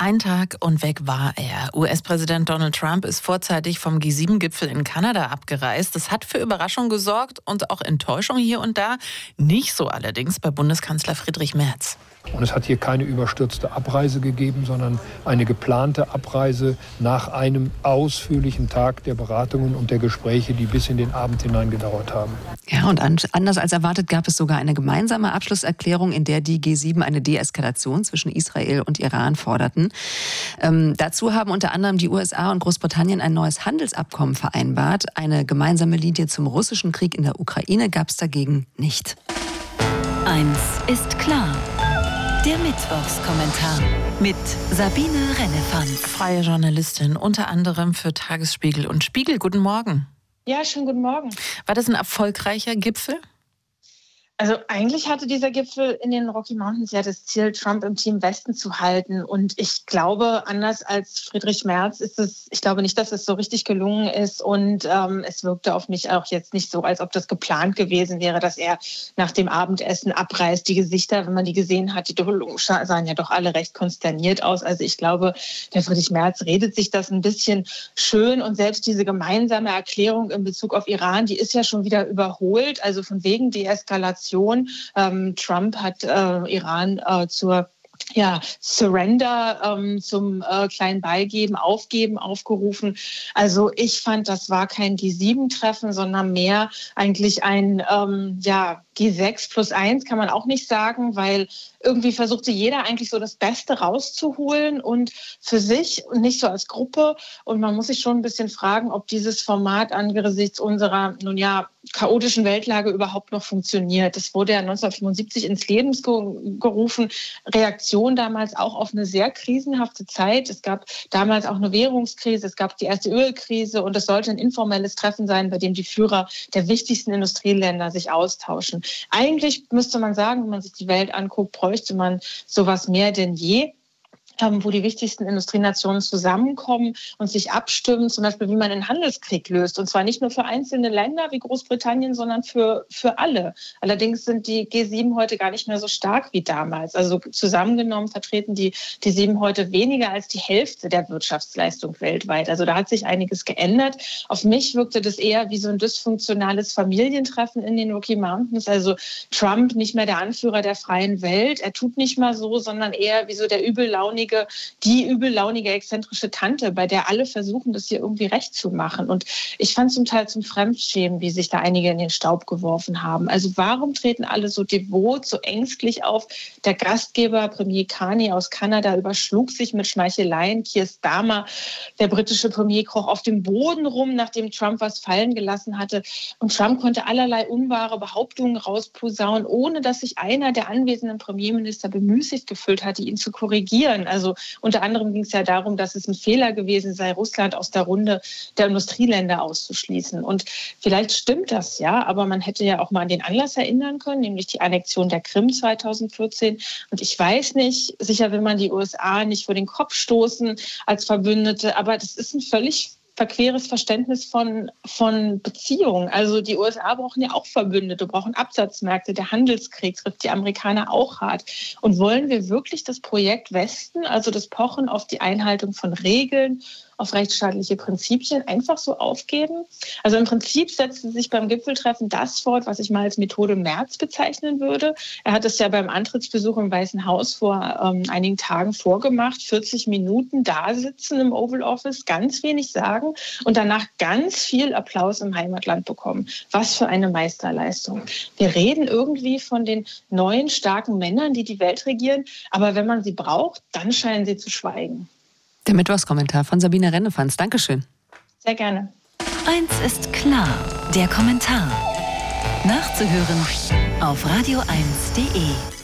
Ein Tag und weg war er. US-Präsident Donald Trump ist vorzeitig vom G7-Gipfel in Kanada abgereist. Das hat für Überraschung gesorgt und auch Enttäuschung hier und da. Nicht so allerdings bei Bundeskanzler Friedrich Merz. Und es hat hier keine überstürzte Abreise gegeben, sondern eine geplante Abreise nach einem ausführlichen Tag der Beratungen und der Gespräche, die bis in den Abend hinein gedauert haben. Ja, und anders als erwartet gab es sogar eine gemeinsame Abschlusserklärung, in der die G7 eine Deeskalation zwischen Israel und Iran forderten. Dazu haben unter anderem die USA und Großbritannien ein neues Handelsabkommen vereinbart. Eine gemeinsame Linie zum russischen Krieg in der Ukraine gab es dagegen nicht. Eins ist klar. Der Mittwochskommentar mit Sabine Rennefanz. Freie Journalistin, unter anderem für Tagesspiegel und Spiegel. Guten Morgen. Ja, schönen guten Morgen. War das ein erfolgreicher Gipfel? Also eigentlich hatte dieser Gipfel in den Rocky Mountains ja das Ziel, Trump im Team Westen zu halten. Und ich glaube, anders als Friedrich Merz ich glaube nicht, dass es so richtig gelungen ist. Und es wirkte auf mich auch jetzt nicht so, als ob das geplant gewesen wäre, dass er nach dem Abendessen abreist. Die Gesichter, wenn man die gesehen hat, die sahen ja doch alle recht konsterniert aus. Also ich glaube, der Friedrich Merz redet sich das ein bisschen schön. Und selbst diese gemeinsame Erklärung in Bezug auf Iran, die ist ja schon wieder überholt. Also von wegen Deeskalation. Trump hat Iran zur Surrender, zum kleinen Beigeben, Aufgeben aufgerufen. Also ich fand, das war kein G7-Treffen, sondern mehr eigentlich ein G6+1 kann man auch nicht sagen, weil irgendwie versuchte jeder eigentlich so das Beste rauszuholen und für sich und nicht so als Gruppe. Und man muss sich schon ein bisschen fragen, ob dieses Format angesichts unserer, chaotischen Weltlage überhaupt noch funktioniert. Das wurde ja 1975 ins Leben gerufen. Reaktion damals auch auf eine sehr krisenhafte Zeit. Es gab damals auch eine Währungskrise, es gab die erste Ölkrise und es sollte ein informelles Treffen sein, bei dem die Führer der wichtigsten Industrieländer sich austauschen. Eigentlich müsste man sagen, wenn man sich die Welt anguckt, bräuchte man sowas mehr denn je, wo die wichtigsten Industrienationen zusammenkommen und sich abstimmen, zum Beispiel, wie man einen Handelskrieg löst. Und zwar nicht nur für einzelne Länder wie Großbritannien, sondern für alle. Allerdings sind die G7 heute gar nicht mehr so stark wie damals. Also zusammengenommen vertreten die G7 heute weniger als die Hälfte der Wirtschaftsleistung weltweit. Also da hat sich einiges geändert. Auf mich wirkte das eher wie so ein dysfunktionales Familientreffen in den Rocky Mountains. Also Trump nicht mehr der Anführer der freien Welt. Er tut nicht mal so, sondern eher wie so die übellaunige, exzentrische Tante, bei der alle versuchen, das hier irgendwie recht zu machen. Und ich fand zum Teil zum Fremdschämen, wie sich da einige in den Staub geworfen haben. Also warum treten alle so devot, so ängstlich auf? Der Gastgeber, Premier Carney aus Kanada, überschlug sich mit Schmeicheleien. Keir Starmer, der britische Premier, kroch auf dem Boden rum, nachdem Trump was fallen gelassen hatte. Und Trump konnte allerlei unwahre Behauptungen rausposaunen, ohne dass sich einer der anwesenden Premierminister bemüßigt gefühlt hatte, ihn zu korrigieren. Also unter anderem ging es ja darum, dass es ein Fehler gewesen sei, Russland aus der Runde der Industrieländer auszuschließen. Und vielleicht stimmt das ja, aber man hätte ja auch mal an den Anlass erinnern können, nämlich die Annexion der Krim 2014. Und ich weiß nicht, sicher will man die USA nicht vor den Kopf stoßen als Verbündete, aber das ist ein völlig verqueres Verständnis von Beziehungen. Also die USA brauchen ja auch Verbündete, brauchen Absatzmärkte. Der Handelskrieg trifft die Amerikaner auch hart. Und wollen wir wirklich das Projekt Westen, also das Pochen auf die Einhaltung von Regeln, auf rechtsstaatliche Prinzipien einfach so aufgeben? Also im Prinzip setzte sich beim Gipfeltreffen das fort, was ich mal als Methode Merz bezeichnen würde. Er hat es ja beim Antrittsbesuch im Weißen Haus vor einigen Tagen vorgemacht. 40 Minuten da sitzen im Oval Office, ganz wenig sagen und danach ganz viel Applaus im Heimatland bekommen. Was für eine Meisterleistung. Wir reden irgendwie von den neuen, starken Männern, die die Welt regieren, aber wenn man sie braucht, dann scheinen sie zu schweigen. Der Mittwochskommentar von Sabine Rennefanz. Dankeschön. Sehr gerne. Eins ist klar, der Kommentar. Nachzuhören auf radio1.de.